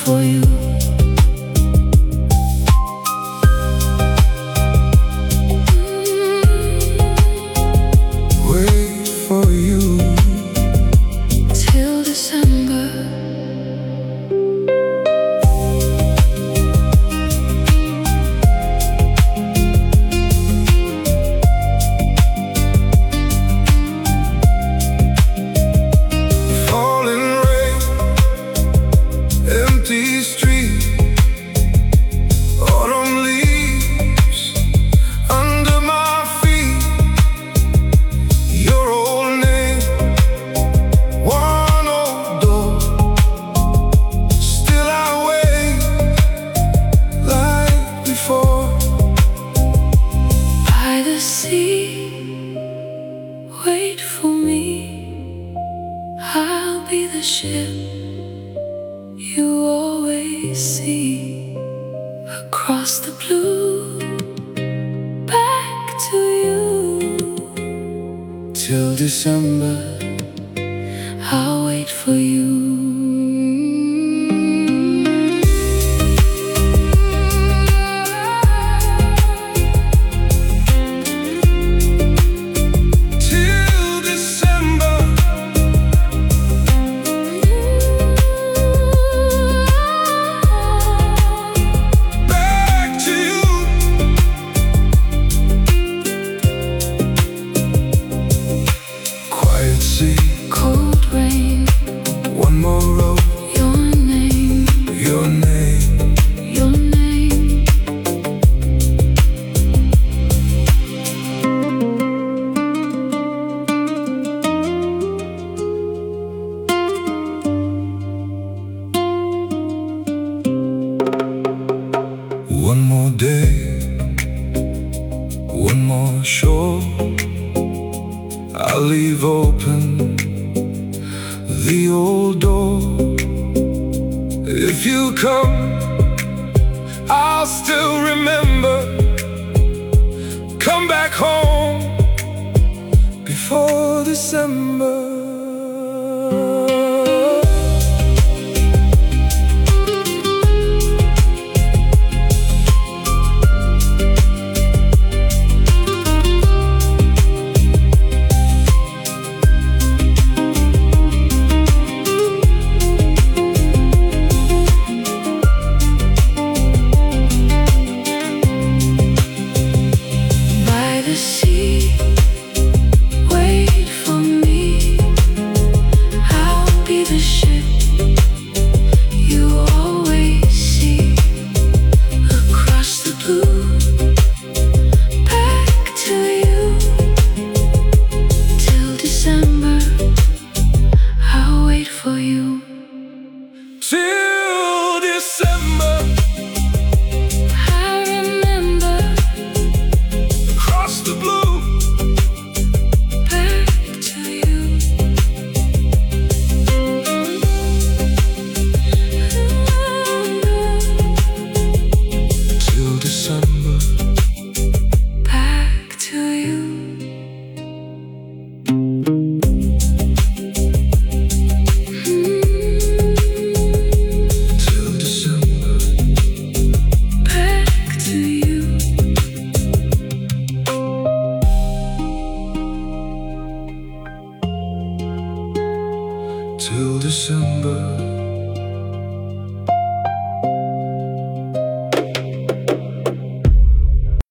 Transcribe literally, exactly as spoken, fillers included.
for you. Wait for you till December. Falling rain, empty street, autumn leaves under my feet. Your old name, one old door, still I wait like before. By the sea, wait for me. I'll be the ship you always see. Across the blue, back to you. Till December, I'll wait for you. till December, back to you. Quiet sea, Cold rain, one more road, your name, your name. your name. One more day, one more shore. I'll leave open the old door. If you come, I'll still remember. Come back home before December. By the sea, wait for me. I'll be the ship you always see. Across the blue, back to you. Till December, I'll wait for you. Till December, I remember, across the blue, back to you. till December. Back to you. Till December, Back to you. till December.